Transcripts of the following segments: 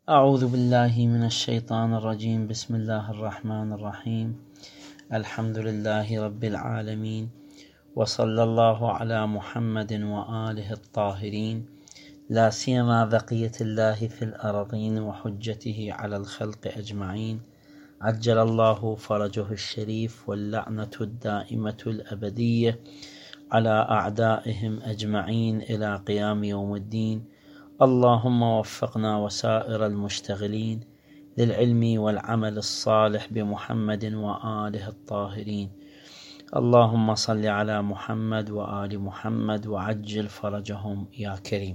أعوذ بالله من الشيطان الرجيم. بسم الله الرحمن الرحيم. الحمد لله رب العالمين، وصلى الله على محمد وآله الطاهرين، لا سيما بقية الله في الأرضين وحجته على الخلق أجمعين، عجل الله فرجه الشريف، واللعنة الدائمة الأبدية على أعدائهم أجمعين إلى قيام يوم الدين. اللهم وفقنا وسائر المشتغلين للعلم والعمل الصالح بمحمد وآله الطاهرين. اللهم صل على محمد وآل محمد وعجل فرجهم يا كريم.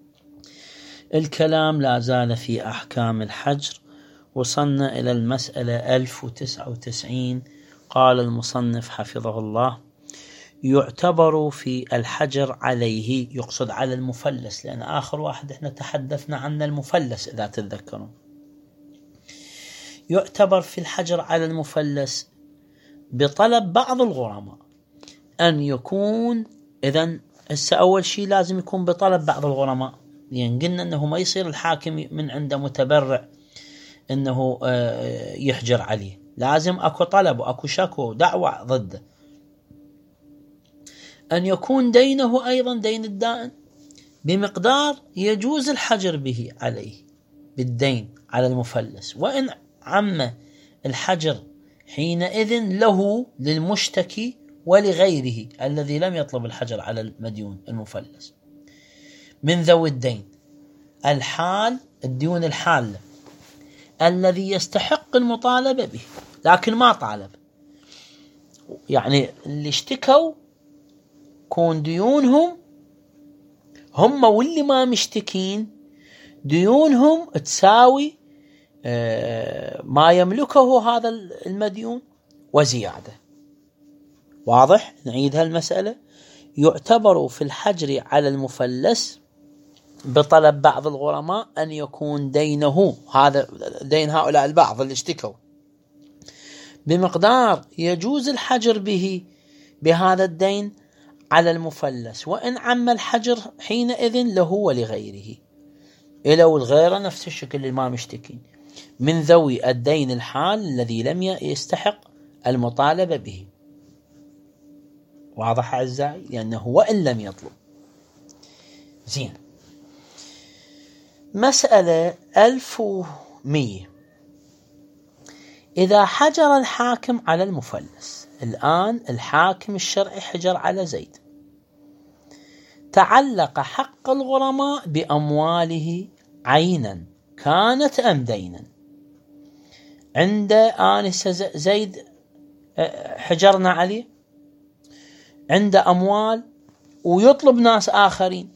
الكلام لا زال في أحكام الحجر، وصلنا إلى المسألة 1099. قال المصنف حفظه الله: يعتبر في الحجر عليه، يقصد على المفلس، لأن آخر واحد احنا تحدثنا عن المفلس إذا تتذكرون. يعتبر في الحجر على المفلس بطلب بعض الغرماء أن يكون، إذن أول شيء لازم يكون بطلب بعض الغرماء، يعني قلنا أنه ما يصير الحاكم من عنده متبرع أنه يحجر عليه، لازم أكو طلب وأكو شكوى ودعوة ضده. أن يكون دينه أيضا دين الدائن بمقدار يجوز الحجر به عليه بالدين على المفلس، وإن عم الحجر حينئذ له للمشتكي ولغيره الذي لم يطلب الحجر على المديون المفلس من ذوي الدين الحال، الديون الحالة الذي يستحق المطالبة به لكن ما طالب، يعني اللي اشتكوا كون ديونهم هم واللي ما مشتكين ديونهم تساوي ما يملكه هذا المديون وزيادة. واضح؟ نعيد هالمسألة. يعتبر في الحجر على المفلس بطلب بعض الغرماء أن يكون دينه، هذا دين هؤلاء البعض اللي اشتكوا، بمقدار يجوز الحجر به بهذا الدين على المفلس، وإن عم الحجر حينئذ له ولغيره، إلى والغيره نفس الشكل اللي ما مشتكين من ذوي الدين الحال الذي لم يستحق المطالبة به. واضح أعزائي؟ لأنه وإن لم يطلب. زين. مسألة 1100. إذا حجر الحاكم على المفلس، الآن الحاكم الشرعي حجر على زيد، تعلق حق الغرماء بأمواله عينا كانت أم دينا. عند آنسة زيد حجرنا عليه، عند أموال ويطلب ناس آخرين،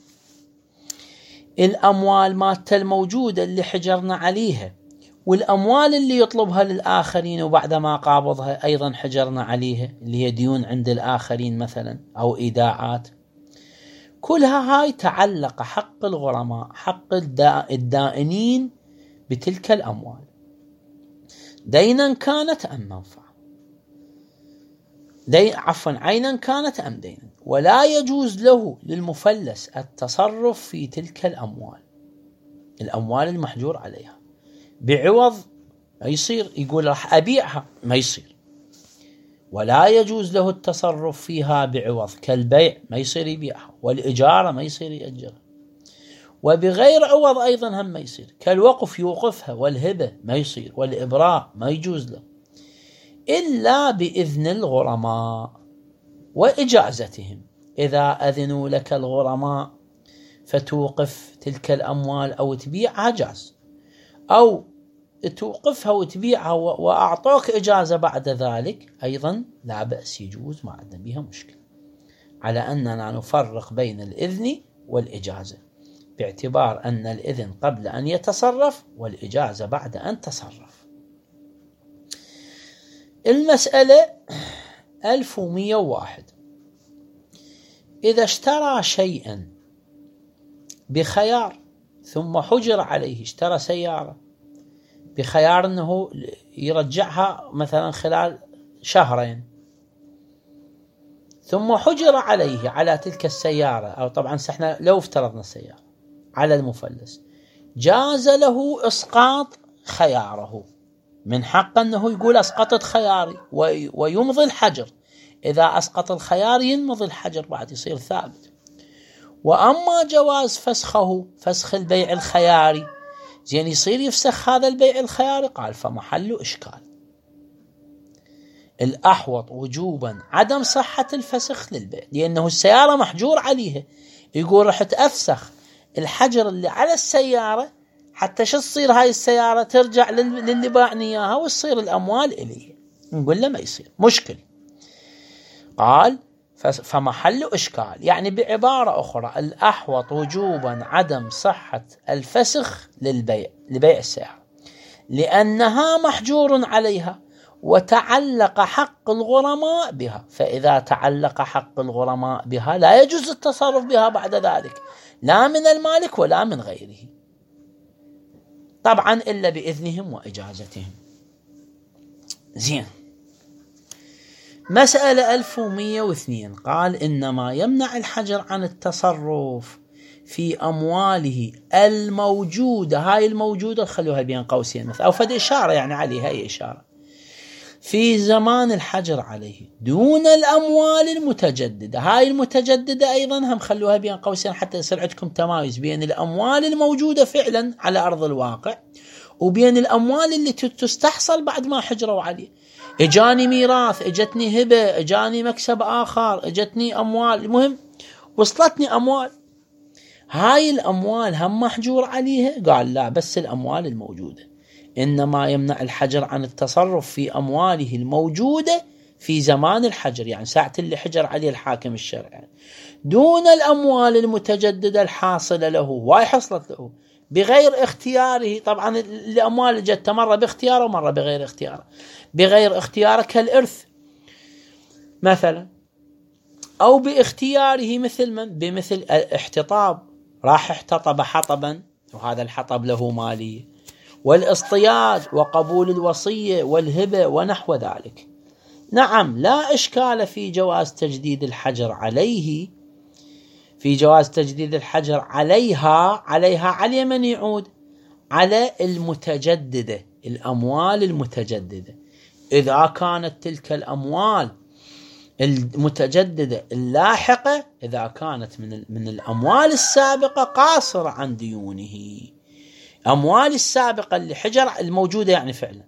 الأموال مالته الموجودة اللي حجرنا عليها والأموال اللي يطلبها للآخرين وبعد ما قابضها أيضا حجرنا عليها، اللي هي ديون عند الآخرين مثلا أو إيداعات، كلها هاي تعلق حق الغرماء، حق الدائنين بتلك الأموال، دينا كانت أم منفعة، عينا كانت أم دينا، ولا يجوز له للمفلس التصرف في تلك الأموال المحجور عليها بعوض. ما يصير يقول راح أبيعها، ما يصير، ولا يجوز له التصرف فيها بعوض، كالبيع ما يصير يبيعها، والإجارة ما يصير يأجرها، وبغير عوض أيضا هم ما يصير، كالوقف يوقفها، والهبة ما يصير، والإبراء ما يجوز له إلا بإذن الغرماء وإجازتهم. إذا أذنوا لك الغرماء فتوقف تلك الأموال أو تبيعها جاز، أو توقفها وتبيعها وأعطوك إجازة بعد ذلك أيضا لا بأس، يجوز، ما عندنا بها مشكلة، على أننا نفرق بين الإذن والإجازة، باعتبار أن الإذن قبل أن يتصرف والإجازة بعد أن تصرف. المسألة 1101. إذا اشترى شيئا بخيار ثم حجر عليه، اشترى سيارة بخيار أنه يرجعها مثلا خلال شهرين، ثم حجر عليه على تلك السيارة، أو طبعا احنا لو افترضنا السيارة على المفلس، جاز له إسقاط خياره، من حق أنه يقول أسقطت خياري ويمضي الحجر. إذا أسقط الخيار ينمضي الحجر بعد يصير ثابت. وأما جواز فسخه، فسخ البيع الخياري، زين يصير يفسخ هذا البيع الخياري، قال فمحله إشكال. الأحوط وجوبا عدم صحة الفسخ للبيع، لأنه السيارة محجور عليها، يقول رحت أفسخ الحجر اللي على السيارة حتى شو تصير هاي السيارة ترجع للي باعني إياها وتصير الأموال إليه. نقول له ما يصير، مشكل. قال فمحل إشكال، يعني بعبارة أخرى الأحوط وجوبا عدم صحة الفسخ لبيع السيارة، لأنها محجور عليها وتعلق حق الغرماء بها، فإذا تعلق حق الغرماء بها لا يجوز التصرف بها بعد ذلك، لا من المالك ولا من غيره، طبعا إلا بإذنهم وإجازتهم. زين. مسألة 1102 قال إنما يمنع الحجر عن التصرف في أمواله الموجودة، هاي الموجودة خلوها بين قوسين مثل أو فد إشارة يعني عليها أي إشارة، في زمان الحجر عليه دون الأموال المتجددة. هاي المتجددة أيضا هم خلوها بين قوسين حتى يصير عندكم تمايز بين الأموال الموجودة فعلا على أرض الواقع وبين الأموال اللي تستحصل بعد ما حجروا عليه. اجاني ميراث، اجتني هبة، اجاني مكسب آخر، اجتني أموال، المهم وصلتني أموال، هاي الأموال هم محجور عليها. قال لا، بس الأموال الموجودة. إنما يمنع الحجر عن التصرف في أمواله الموجودة في زمان الحجر، يعني ساعة اللي حجر عليه الحاكم الشرعي، دون الأموال المتجددة الحاصلة له، واي حصلت له بغير اختياره. طبعا الأموال جت مرة باختياره ومرة بغير اختياره. بغير اختياره كالإرث مثلا، أو باختياره مثل من؟ بمثل احتطاب، راح احتطب حطبا وهذا الحطب له مالية، والاصطياد وقبول الوصية والهبة ونحو ذلك. نعم، لا إشكال في جواز تجديد الحجر عليه، في جواز تجديد الحجر عليها على من يعود؟ على المتجددة، الأموال المتجددة. إذا كانت تلك الأموال المتجددة اللاحقة، إذا كانت من الأموال السابقة قاصرة عن ديونه، أموال السابقة اللي حجر الموجودة يعني فعلا،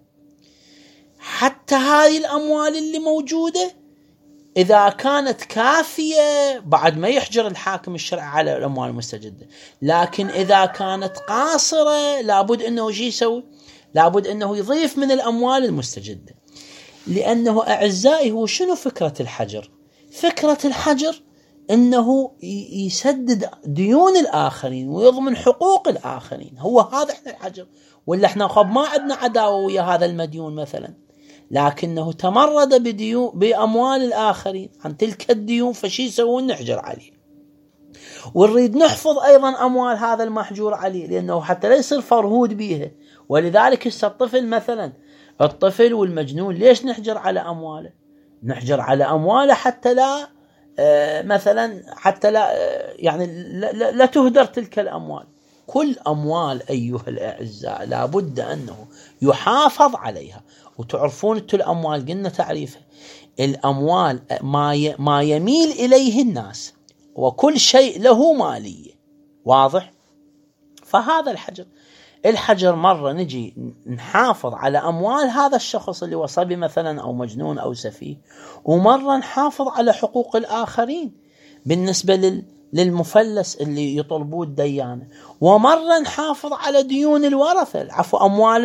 حتى هذه الأموال اللي موجودة إذا كانت كافية بعد ما يحجر الحاكم الشرعي على الأموال المستجدة، لكن إذا كانت قاصرة لابد أنه شيء يسوي، لابد أنه يضيف من الأموال المستجدة. لأنه أعزائي هو شنو فكرة الحجر؟ فكرة الحجر أنه يسدد ديون الآخرين ويضمن حقوق الآخرين، هو هذا احنا الحجر. ولا احنا خب ما عندنا عداوة ويا هذا المديون مثلا، لكنه تمرد بأموال الآخرين عن تلك الديون، فشي يسوون؟ نحجر عليه. ونريد نحفظ أيضا أموال هذا المحجور عليه، لأنه حتى لا يصير فرهود بيها. ولذلك الطفل مثلا، الطفل والمجنون ليش نحجر على أمواله؟ نحجر على أمواله حتى لا مثلا حتى لا يعني لا تهدر تلك الأموال. كل أموال أيها الأعزاء لابد أنه يحافظ عليها. وتعرفون أنتم الأموال قلنا تعريفها، الأموال ما يميل إليه الناس، وكل شيء له مالية، واضح؟ فهذا الحجر مرة نجي نحافظ على أموال هذا الشخص اللي هو صبي مثلا أو مجنون أو سفيه، ومرة نحافظ على حقوق الآخرين بالنسبة للمفلس اللي يطلبوه الديانة، ومرة نحافظ على ديون الورثة، أموال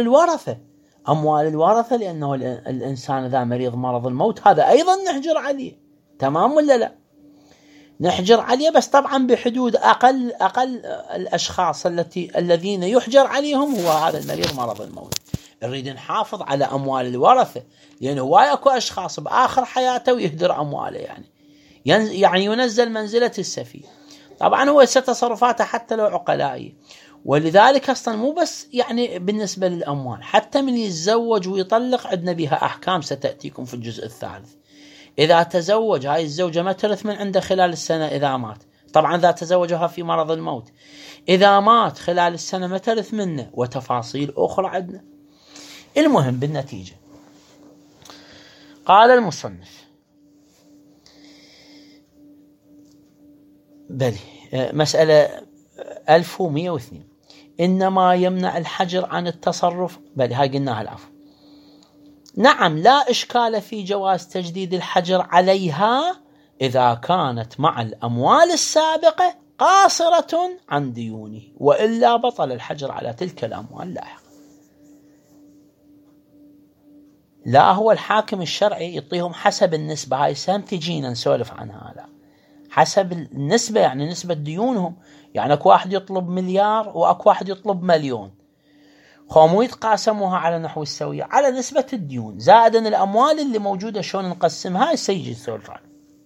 الورثة، لأنه الإنسان إذا مريض مرض الموت هذا أيضا نحجر عليه، تمام ولا لا؟ نحجر عليه، بس طبعا بحدود أقل الأشخاص الذين يحجر عليهم هو هذا المريض مرض الموت. نريد نحافظ على أموال الورثة، لأنه واي أكو أشخاص بآخر حياته ويهدر أمواله، يعني ينزل منزلة السفيه. طبعا هو تصرفاته حتى لو عقلائي. ولذلك أصلا مو بس يعني بالنسبة للأموال، حتى من يتزوج ويطلق عندنا بها أحكام ستأتيكم في الجزء الثالث. إذا تزوج هاي الزوجة ما ترث من عنده خلال السنة إذا مات، طبعا إذا تزوجها في مرض الموت، إذا مات خلال السنة ما ترث منه، وتفاصيل أخرى عندنا. المهم بالنتيجة قال المصنف بلي مسألة 1102 إنما يمنع الحجر عن التصرف، بل هاي قلناها العفو. نعم لا إشكال في جواز تجديد الحجر عليها إذا كانت مع الأموال السابقة قاصرة عن ديونه، وإلا بطل الحجر على تلك الأموال لاحقا. لا هو الحاكم الشرعي يعطيهم حسب النسبة، هاي سهم تجينا نسولف عنها، لا حسب النسبة، يعني نسبة ديونهم، يعني اكو واحد يطلب مليار واكو واحد يطلب مليون، مو يتقاسموها على نحو السوية، على نسبة الديون زائدا الأموال اللي موجودة شلون نقسمها سيجي يسولف عنها.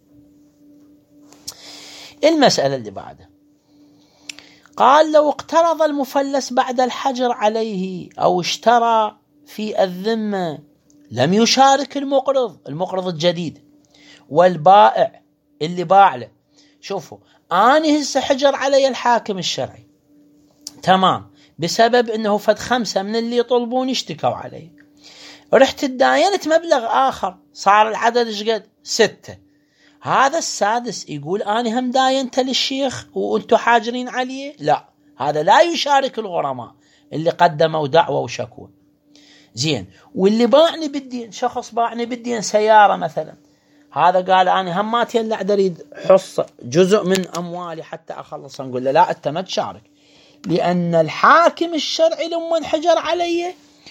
المسألة اللي بعدها قال لو اقترض المفلس بعد الحجر عليه أو اشترى في الذمة لم يشارك المقرض الجديد والبائع اللي باع له. شوفوا أنا هسه حجر علي الحاكم الشرعي تمام، بسبب انه فد 5 من اللي يطلبون اشتكوا علي، رحت تداينت مبلغ آخر صار العدد شقد 6، هذا السادس يقول أنا هم داينت للشيخ وانتم حاجرين عليه؟ لا، هذا لا يشارك الغرماء اللي قدموا دعوة وشكوى. زين، واللي باعني بالدين، شخص باعني بالدين سيارة مثلا، هذا قال أنا هم ما تيلع أريد حصة جزء من أموالي حتى أخلص، نقول له لا أنت ما تشارك، لأن الحاكم الشرعي لما انحجر عليه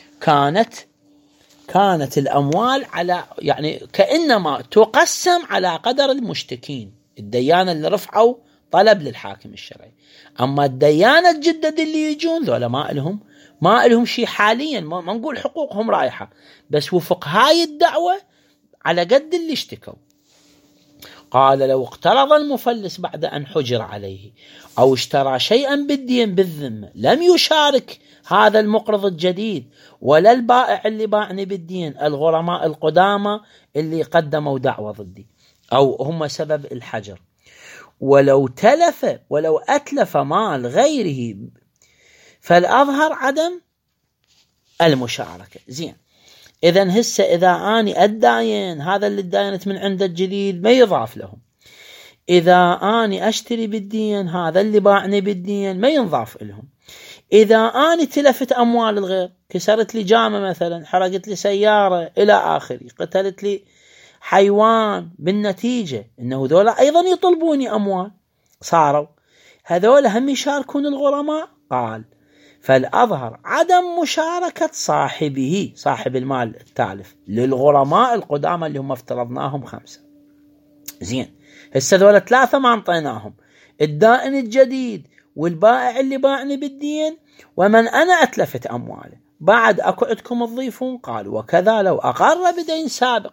كانت الأموال على يعني كأنما تقسم على قدر المشتكين، الديانة اللي رفعوا طلب للحاكم الشرعي. أما الديانة الجدد اللي يجون ذولا ما لهم شيء حاليا، ما نقول حقوقهم رايحة، بس وفق هاي الدعوة على قد اللي اشتكوا. قال لو اقترض المفلس بعد أن حجر عليه أو اشترى شيئا بالدين بالذمة لم يشارك هذا المقرض الجديد ولا البائع اللي باعني بالدين الغرماء القدامى اللي قدموا دعوة ضدي أو هم سبب الحجر، ولو أتلف مال غيره فالأظهر عدم المشاركة. زين، إذن هسه إذا أني أداين هذا اللي داينت من عند الجديد ما يضاف لهم، إذا أني أشتري بالدين هذا اللي باعني بالدين ما ينضاف لهم، إذا أني تلفت أموال الغير، كسرت لي جامة مثلا، حرقت لي سيارة إلى آخره، قتلت لي حيوان، بالنتيجة إنه ذولا أيضا يطلبوني أموال، صاروا هذولا هم يشاركون الغرماء. قال فالأظهر عدم مشاركة صاحب المال التالف للغرماء القدامى اللي هم افترضناهم 5. زين، هسه ذولا 3 ما انطيناهم، الدائن الجديد والبائع اللي باعني بالدين ومن أنا أتلفت أمواله، بعد أكو عندكم تضيفون. قال وكذا لو أقر بدين سابق،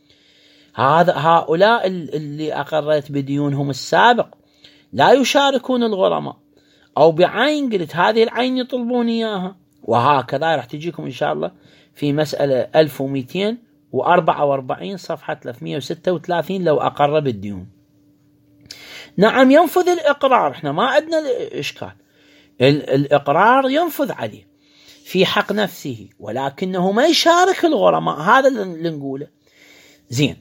هؤلاء اللي أقرت بديونهم السابق لا يشاركون الغرماء، أو بعين قلت هذه العين يطلبون إياها، وهكذا راح تجيكم إن شاء الله في مسألة 1244 صفحة 336 لو أقر بالديون. نعم ينفذ الإقرار، احنا ما عندنا إشكال، الإقرار ينفذ عليه في حق نفسه، ولكنه ما يشارك الغرماء، هذا اللي نقوله. زين،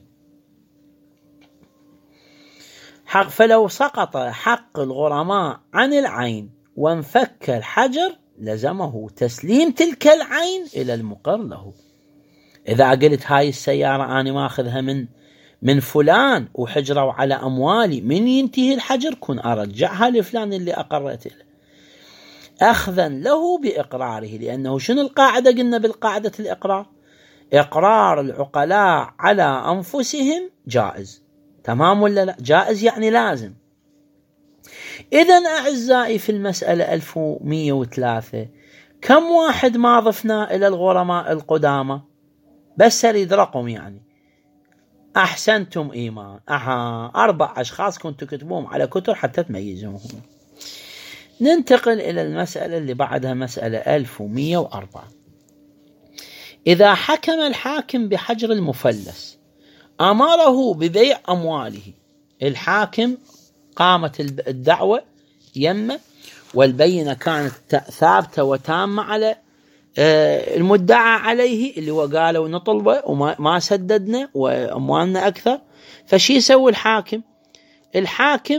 فلو سقط حق الغرماء عن العين وانفك الحجر لزمه تسليم تلك العين إلى المقر له. إذا قلت هاي السيارة أنا ما أخذها من فلان وحجروا على أموالي، من ينتهي الحجر كن أرجعها لفلان اللي أقرت له أخذا له بإقراره، لأنه شنو القاعدة؟ قلنا بالقاعدة الإقرار إقرار العقلاء على أنفسهم جائز، تمام ولا لا؟ جائز يعني لازم. إذن أعزائي في المسألة 1103 كم واحد ما ضفنا إلى الغرماء القدامى؟ بس أريد رقم، يعني أحسنتم إيمان 4 أشخاص كنتوا كتبوهم على كتب حتى تميزوهم. ننتقل إلى المسألة اللي بعدها، مسألة 1104. إذا حكم الحاكم بحجر المفلس أمره ببيع أمواله، الحاكم قامت الدعوة يمه والبينة كانت ثابتة وتامة على المدعى عليه اللي هو قالوا نطلبه وما سددنا وأموالنا أكثر. فشي يسوي الحاكم؟ الحاكم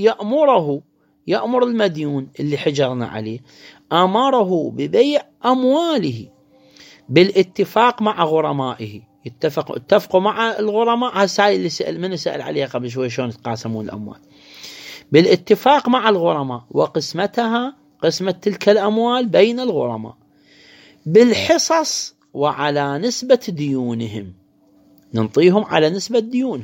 يأمر المديون اللي حجرنا عليه، أمره ببيع أمواله بالاتفاق مع غرمائه. اتفقوا مع الغرماء. هسه اللي من سأل عليها قبل شوي شلون يتقاسمون الأموال. بالاتفاق مع الغرماء وقسمة تلك الأموال بين الغرماء بالحصص وعلى نسبة ديونهم، ننطيهم على نسبة ديونهم.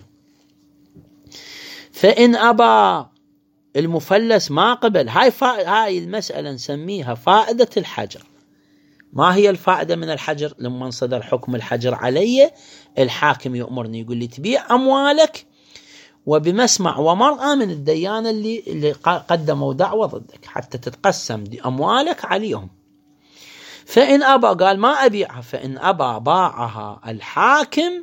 فإن أبى المفلس ما قبل. هاي المسألة نسميها فائدة الحجر. ما هي الفائدة من الحجر؟ لما صدر حكم الحجر علي الحاكم يأمرني يقول لي تبيع أموالك وبمسمع ومرأة من الديان اللي قدموا دعوة ضدك حتى تتقسم أموالك عليهم. فإن أبى قال ما أبيعها، فإن أبى باعها الحاكم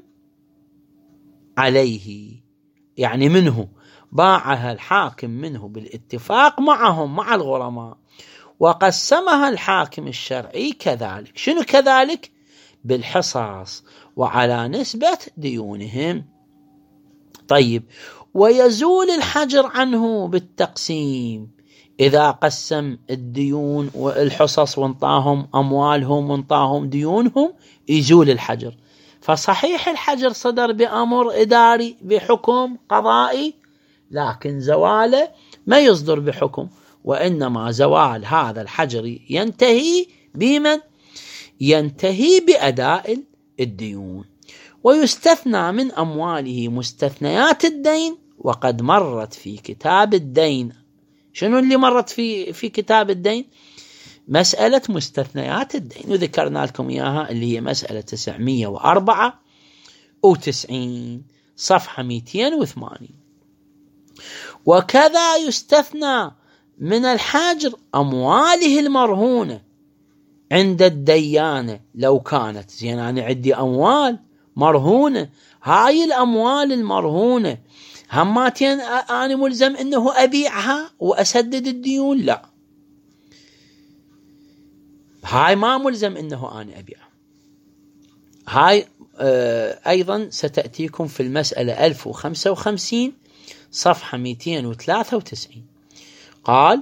عليه، يعني منه باعها الحاكم منه بالاتفاق معهم مع الغرماء، وقسمها الحاكم الشرعي كذلك. شنو كذلك؟ بالحصص وعلى نسبة ديونهم. طيب، ويزول الحجر عنه بالتقسيم. إذا قسم الديون والحصص وانطاهم أموالهم وانطاهم ديونهم يزول الحجر. فصحيح الحجر صدر بأمر إداري بحكم قضائي، لكن زواله ما يصدر بحكم، وإنما زوال هذا الحجر ينتهي بمن؟ ينتهي بأداء الديون. ويستثنى من أمواله مستثنيات الدين، وقد مرت في كتاب الدين. شنو اللي مرت في كتاب الدين؟ مسألة مستثنيات الدين، وذكرنا لكم إياها اللي هي مسألة 994 صفحة 280. وكذا يستثنى من الحجر أمواله المرهونة عند الديانة لو كانت زين. أنا عندي أموال مرهونة، هاي الأموال المرهونة هماتين أنا ملزم أنه أبيعها وأسدد الديون؟ لا، هاي ما ملزم أنه أنا أبيعها. هاي أيضا ستأتيكم في المسألة 1055 صفحة 293. قال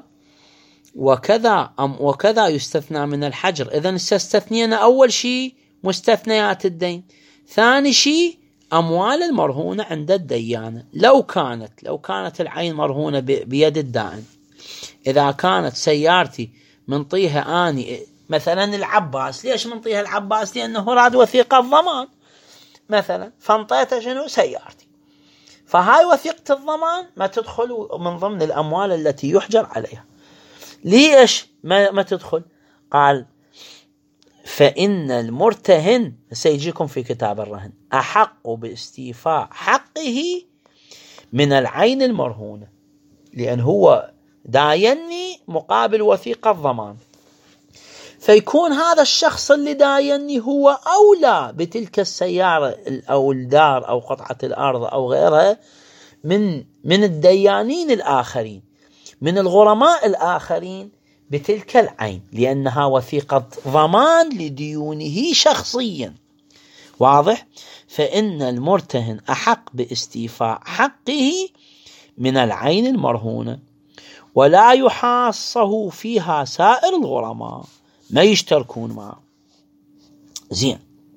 وكذا يستثنى من الحجر. إذن استثنينا أول شيء مستثنيات الدين، ثاني شيء أموال المرهونة عند الديانة. لو كانت العين مرهونة بيد الدائن، إذا كانت سيارتي منطيها آني مثلا العباس، ليش منطيها العباس؟ لأنه راد وثيقة الضمان مثلا، فانطيتها شنو؟ سيارتي. فهاي وثيقة الضمان ما تدخل من ضمن الأموال التي يحجر عليها. ليش ما تدخل؟ قال فإن المرتهن، سيجيكم في كتاب الرهن، أحق باستيفاء حقه من العين المرهونة، لأن هو دايني مقابل وثيقة الضمان. فيكون هذا الشخص اللي دايني هو أولى بتلك السيارة أو الدار أو قطعة الأرض أو غيرها من الديانين الآخرين، من الغرماء الآخرين بتلك العين، لأنها وثيقة ضمان لديونه شخصيا. واضح؟ فإن المرتهن أحق باستيفاء حقه من العين المرهونة، ولا يحاصه فيها سائر الغرماء، ما يشتركون معه. زين،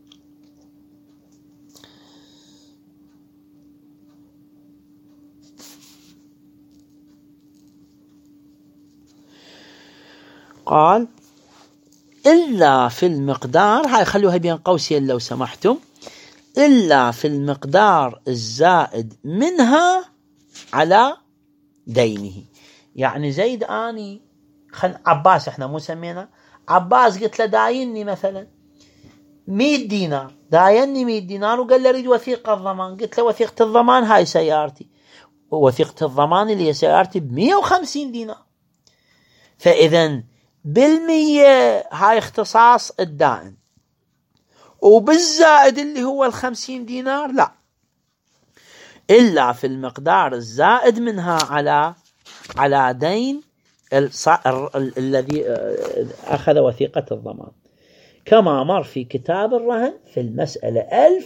قال إلا في المقدار، هاي خلوها بين قوسين لو سمحتم، إلا في المقدار الزائد منها على دينه. يعني زيد آني عباس، احنا مو سمينا عباس، قلت له دايني مثلا 100 دينار، دايني 100 دينار وقال له اريد وثيقة الضمان. قلت له وثيقة الضمان هاي سيارتي، ووثيقة الضمان اللي هي سيارتي ب150 دينار. فإذن بالمية هاي اختصاص الدائن، وبالزائد اللي هو 50 دينار لا. إلا في المقدار الزائد منها على دين الذي أخذ وثيقة الضمان، كما مر في كتاب الرهن في المسألة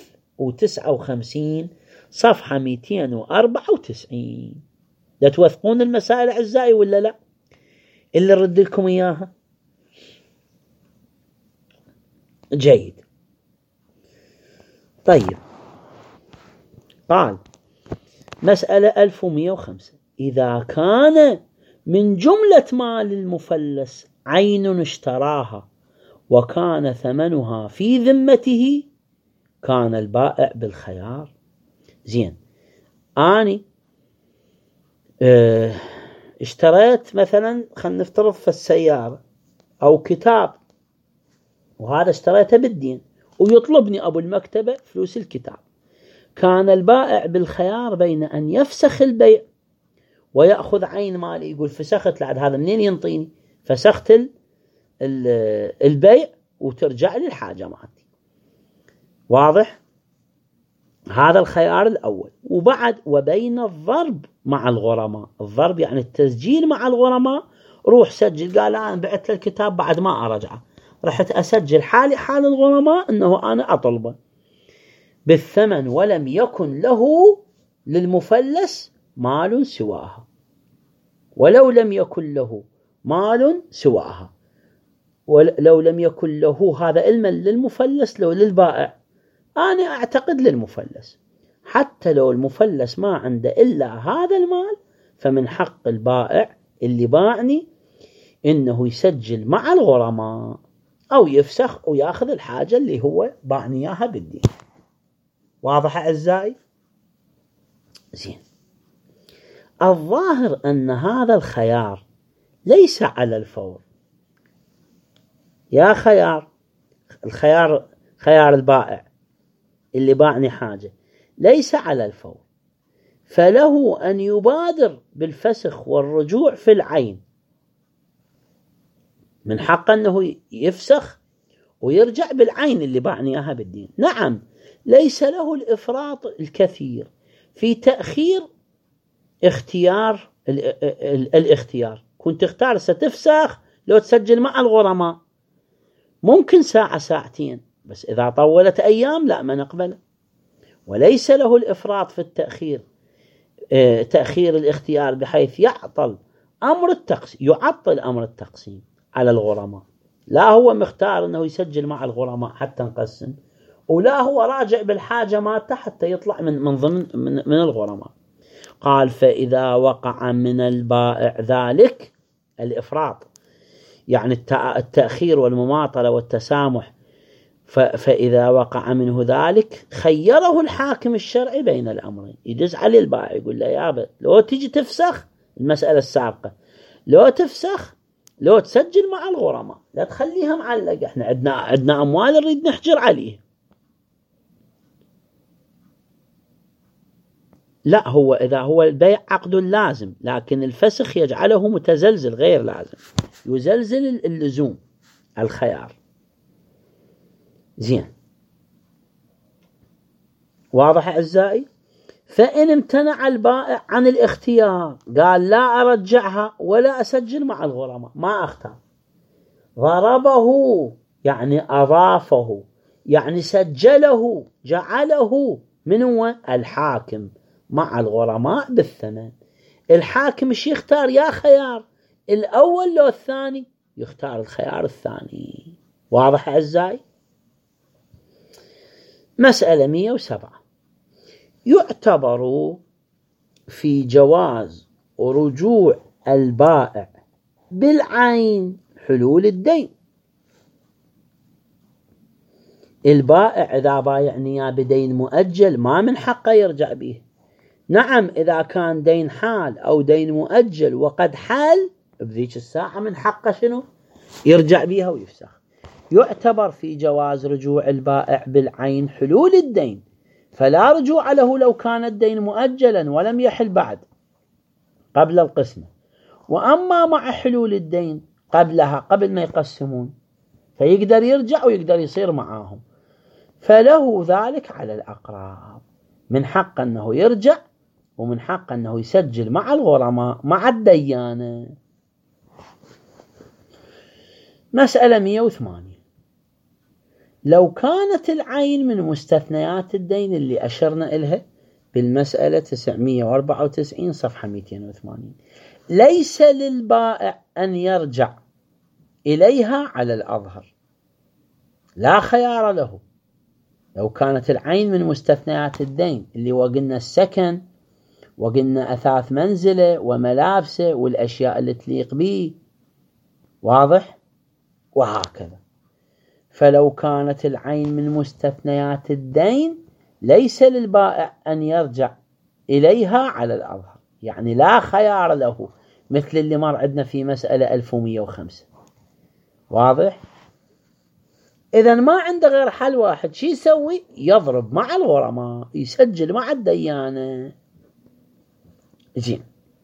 1059 صفحة 294. لا توثقون المسائل أعزائي ولا لا؟ اللي رد لكم إياها. جيد. طيب، قال مسألة 1105: إذا كان من جملة مال المفلس عين اشتراها وكان ثمنها في ذمته كان البائع بالخيار. زين، أنا اشتريت مثلا، خلينا نفترض في السيارة أو كتاب، وهذا اشتريته بالدين، ويطلبني أبو المكتبة فلوس الكتاب. كان البائع بالخيار بين أن يفسخ البيع ويأخذ عين مالي. يقول فسخت، لعد هذا منين ينطيني؟ فسخت البيع وترجع لي الحاجة مالتي. واضح؟ هذا الخيار الأول. وبعد وبين الضرب مع الغرماء. الضرب يعني التسجيل مع الغرماء. روح سجل، قال أنا بعت الكتاب بعد ما أرجعه، رحت أسجل حالي حال الغرماء أنه أنا أطلبه بالثمن ولم يكن له للمفلس مال سواها، ولو لم يكن له مال سواها، ولو لم يكن له هذا المال للمفلس، لو للبائع، أنا أعتقد للمفلس. حتى لو المفلس ما عنده إلا هذا المال، فمن حق البائع اللي باعني إنه يسجل مع الغرماء أو يفسخ ويأخذ الحاجة اللي هو باعني إياها بالدين. واضح أعزائي؟ زين. الظاهر أن هذا الخيار ليس على الفور. يا خيار البائع اللي باعني حاجة ليس على الفور، فله أن يبادر بالفسخ والرجوع في العين. من حق أنه يفسخ ويرجع بالعين اللي باعني إياها بالدين. نعم، ليس له الإفراط الكثير في تأخير اختيار الاختيار. كنت تختار ستفسخ لو تسجل مع الغرماء، ممكن ساعة ساعتين، بس إذا طولت أيام لا، ما نقبل. وليس له الإفراط في التأخير، تأخير الاختيار بحيث يعطل أمر التقسيم على الغرماء. لا هو مختار أنه يسجل مع الغرماء حتى نقسم، ولا هو راجع بالحاجة مالته حتى يطلع من ضمن من الغرماء. قال فإذا وقع من البائع ذلك الإفراط، يعني التأخير والمماطلة والتسامح، فإذا وقع منه ذلك خيره الحاكم الشرعي بين الأمرين. يدز عليه البائع يقول له يابا لو تيجي تفسخ، المسألة السابقة، لو تفسخ لو تسجل مع الغرماء، لا تخليها معلقة، احنا عندنا أموال نريد نحجر عليه. لا، هو إذا هو البيع عقد لازم، لكن الفسخ يجعله متزلزل غير لازم، يزلزل اللزوم الخيار. زين، واضح أعزائي؟ فإن امتنع البائع عن الاختيار، قال لا أرجعها ولا أسجل مع الغرماء، ما أختار، ضربه يعني أضافه، يعني سجله، جعله من هو الحاكم مع الغرماء بالثمن. الحاكم ايش يختار؟ يا خيار الأول لو الثاني؟ يختار الخيار الثاني. واضح أعزائي؟ مسألة 107: يعتبر في جواز رجوع البائع بالعين حلول الدين. البائع إذا بايعني بدين مؤجل ما من حقه يرجع به. نعم، إذا كان دين حال أو دين مؤجل وقد حال، بذيك الساعة من حقه شنو؟ يرجع بها ويفسخ. يعتبر في جواز رجوع البائع بالعين حلول الدين، فلا رجوع له لو كان الدين مؤجلا ولم يحل بعد قبل القسمة. وأما مع حلول الدين قبلها، قبل ما يقسمون، فيقدر يرجع ويقدر يصير معاهم، فله ذلك على الأقرب، من حق أنه يرجع ومن حقه أنه يسجل مع الغرماء مع الديانة. مسألة 108. لو كانت العين من مستثنيات الدين اللي أشرنا إلها بالمسألة 994 صفحة 280، ليس للبائع أن يرجع إليها على الأظهر، لا خيار له. لو كانت العين من مستثنيات الدين اللي وقلنا السكن، وقلنا أثاث منزله وملابسه والأشياء اللي تليق به، واضح؟ وهكذا. فلو كانت العين من مستثنيات الدين ليس للبائع أن يرجع إليها على الأظهر، يعني لا خيار له، مثل اللي مر عندنا في مسألة 1105. واضح؟ إذن ما عنده غير حل واحد، شي يسوي؟ يضرب مع الغرماء، يسجل مع الديانة. زين.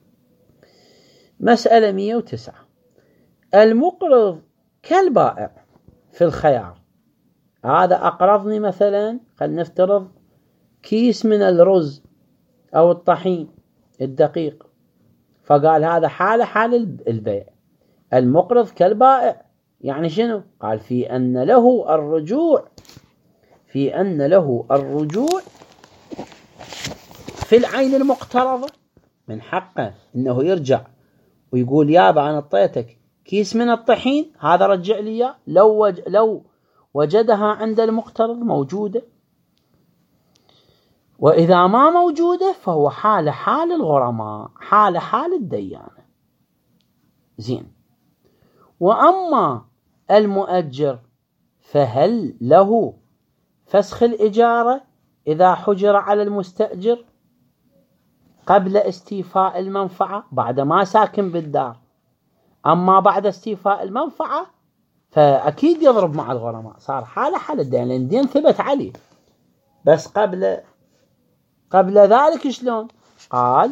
مسألة 109. المقرض كالبائع في الخيار. هذا أقرضني مثلا، خلينا نفترض كيس من الرز أو الطحين الدقيق، فقال هذا حال البيع. المقرض كالبائع يعني شنو؟ قال في أن له الرجوع في العين المقترضة، من حقه أنه يرجع ويقول يابا أنا أعطيتك كيس من الطحين، هذا رجع لي إياه لو وجدها عند المقترض موجودة، وإذا ما موجودة فهو حال الغرماء، حال الديانة. زين. وأما المؤجر فهل له فسخ الإجارة إذا حجر على المستأجر قبل استيفاء المنفعة بعد ما ساكن بالدار؟ أما بعد استيفاء المنفعة فأكيد يضرب مع الغرماء، صار حال الدين، لأن الدين ثبت عليه. بس قبل ذلك شلون؟ قال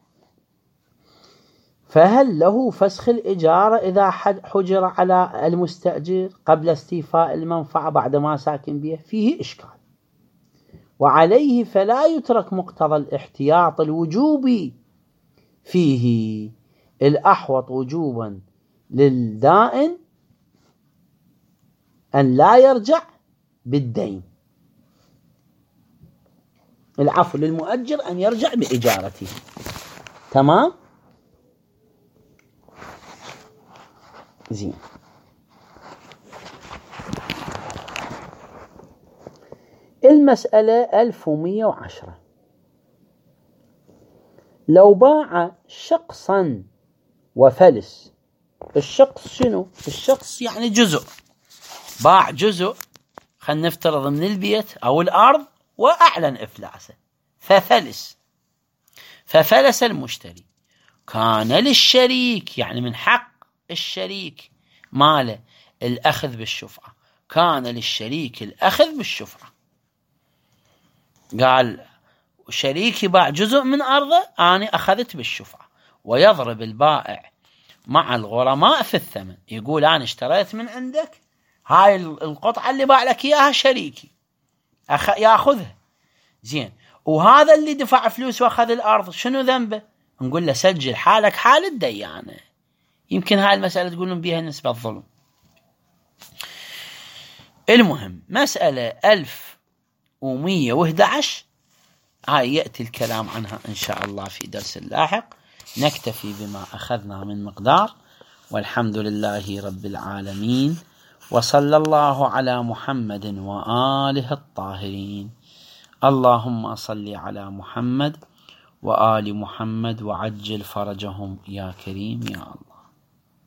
فهل له فسخ الإجارة إذا حجر على المستأجر قبل استيفاء المنفعة بعد ما ساكن به؟ فيه إشكال. وعليه فلا يترك مقتضى الاحتياط الوجوبي فيه، الأحوط وجوبا للدائن أن لا يرجع بالدين، العفو للمؤجر أن يرجع بإجارته. تمام؟ زين. المسألة 1110. لو باع شقصا وفلس. الشقص شنو؟ الشقص يعني جزء، باع جزء، خلينا نفترض من البيت أو الأرض، وأعلن إفلاسه ففلس المشتري. كان للشريك، يعني من حق الشريك ماله الأخذ بالشفعة، كان للشريك الأخذ بالشفعة. قال شريكي باع جزء من أرضه، أنا أخذت بالشفعة، ويضرب البائع مع الغرماء في الثمن، يقول أنا اشتريت من عندك هاي القطعة اللي باع لك إياها شريكي، يأخذها. زين. وهذا اللي دفع فلوس وأخذ الأرض شنو ذنبه؟ نقول له سجل حالك حال الديانة. يمكن هاي المسألة تقولون بها نسبة الظلم. المهم مسألة 1111 هاي يأتي الكلام عنها إن شاء الله في درس لاحق. نكتفي بما أخذنا من مقدار، والحمد لله رب العالمين، وصلى الله على محمد وآله الطاهرين. اللهم صل على محمد وآل محمد وعجل فرجهم يا كريم يا الله.